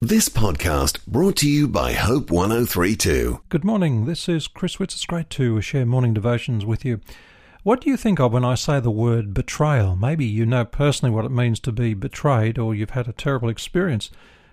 This podcast brought to you by Hope 1032. Good morning, this is Chris Witts. It's great to share morning devotions with you. What do you think of when I say the word betrayal? Maybe you know personally what it means to be betrayed, or you've had a terrible experience.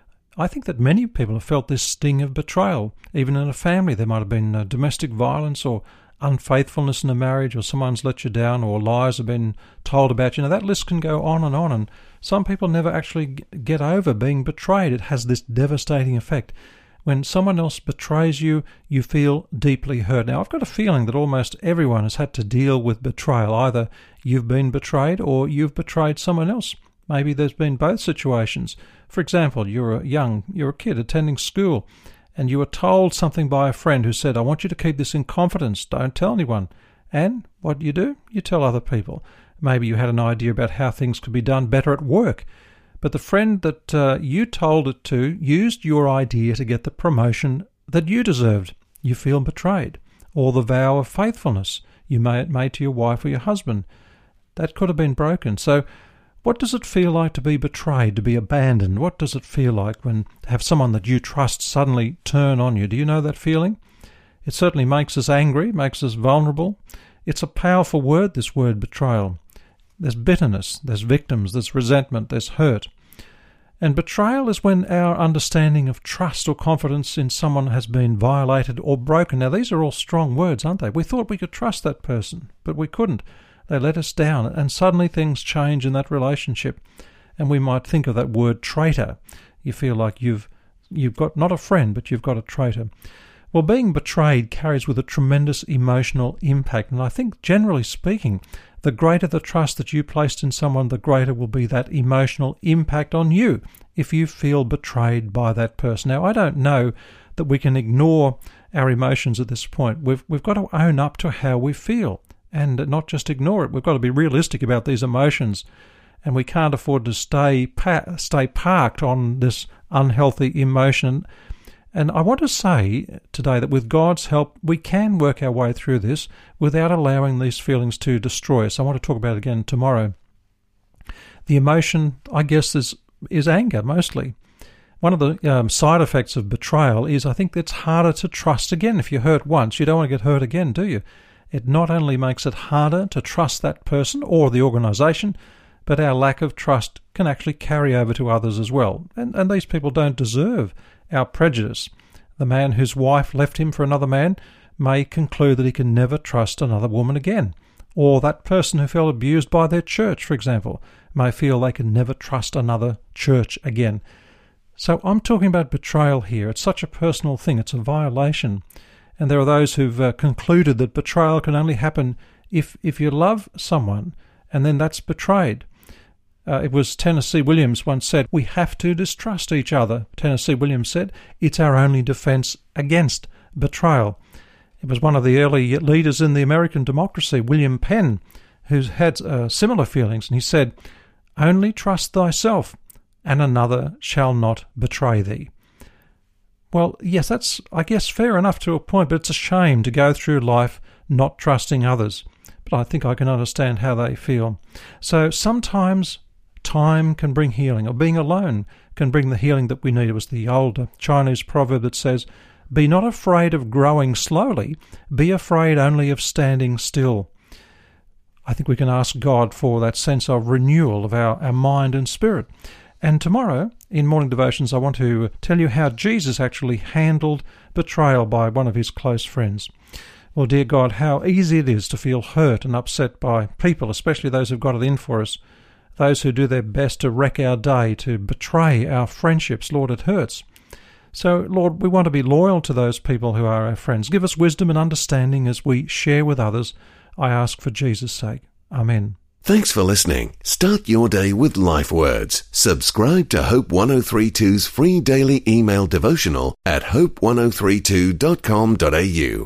I think that many people have felt this sting of betrayal. Even in a family, there might have been domestic violence or unfaithfulness in a marriage, or someone's let you down, or lies have been told about you. Now, that list can go on, and some people never actually get over being betrayed. It has this devastating effect. When someone else betrays you, you feel deeply hurt. Now, I've got a feeling that almost everyone has had to deal with betrayal. Either you've been betrayed or you've betrayed someone else. Maybe there's been both situations. For example, you're a kid attending school, and you were told something by a friend who said, I want you to keep this in confidence, don't tell anyone. And what do? You tell other people. Maybe you had an idea about how things could be done better at work, but the friend that you told it to used your idea to get the promotion that you deserved. You feel betrayed. Or the vow of faithfulness you made to your wife or your husband. That could have been broken. So what does it feel like to be betrayed, to be abandoned? What does it feel like when to have someone that you trust suddenly turn on you? Do you know that feeling? It certainly makes us angry, makes us vulnerable. It's a powerful word, this word betrayal. There's bitterness, there's victims, there's resentment, there's hurt. And betrayal is when our understanding of trust or confidence in someone has been violated or broken. Now, these are all strong words, aren't they? We thought we could trust that person, but we couldn't. They let us down, and suddenly things change in that relationship. And we might think of that word traitor. You feel like you've got not a friend, but you've got a traitor. Well, being betrayed carries with a tremendous emotional impact. And I think, generally speaking, the greater the trust that you placed in someone, the greater will be that emotional impact on you if you feel betrayed by that person. Now, I don't know that we can ignore our emotions at this point. We've got to own up to how we feel and not just ignore it. We've got to be realistic about these emotions, and we can't afford to stay parked on this unhealthy emotion. And I want to say today that with God's help, we can work our way through this without allowing these feelings to destroy us. I want to talk about it again tomorrow. The emotion, I guess, is anger mostly. One of the side effects of betrayal is I think it's harder to trust again. If you're hurt once, you don't want to get hurt again, do you? It not only makes it harder to trust that person or the organisation, but our lack of trust can actually carry over to others as well. And these people don't deserve our prejudice. The man whose wife left him for another man may conclude that he can never trust another woman again. Or that person who felt abused by their church, for example, may feel they can never trust another church again. So I'm talking about betrayal here. It's such a personal thing. It's a violation. And there are those who've concluded that betrayal can only happen if you love someone, and then that's betrayed. It was Tennessee Williams once said, we have to distrust each other. Tennessee Williams said, it's our only defense against betrayal. It was one of the early leaders in the American democracy, William Penn, who had similar feelings, and he said, only trust thyself, and another shall not betray thee. Well, yes, that's, I guess, fair enough to a point, but it's a shame to go through life not trusting others. But I think I can understand how they feel. So sometimes time can bring healing, or being alone can bring the healing that we need. It was the old Chinese proverb that says, be not afraid of growing slowly, be afraid only of standing still. I think we can ask God for that sense of renewal of our mind and spirit. And tomorrow, in Morning Devotions, I want to tell you how Jesus actually handled betrayal by one of his close friends. Well, dear God, how easy it is to feel hurt and upset by people, especially those who've got it in for us, those who do their best to wreck our day, to betray our friendships. Lord, it hurts. So, Lord, we want to be loyal to those people who are our friends. Give us wisdom and understanding as we share with others. I ask for Jesus' sake. Amen. Thanks for listening. Start your day with Life Words. Subscribe to Hope 1032's free daily email devotional at hope1032.com.au.